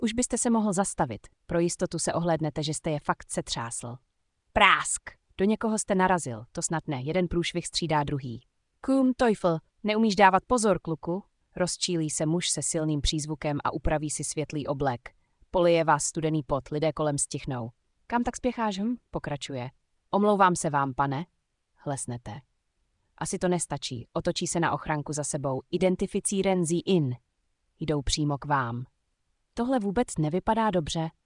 Už byste se mohl zastavit. Pro jistotu se ohlédnete, že jste je fakt setřásl. Prásk! Do někoho jste narazil, to snad ne, jeden průšvih střídá druhý. Kum Teufel, neumíš dávat pozor, kluku? Rozčílí se muž se silným přízvukem a upraví si světlý oblek. Polije vás studený pot, lidé kolem stichnou. Kam tak spěcháš, pokračuje. Omlouvám se vám, pane. Hlesnete. Asi to nestačí, otočí se na ochranku za sebou. Identifizieren Sie ihn. Jdou přímo k vám. Tohle vůbec nevypadá dobře.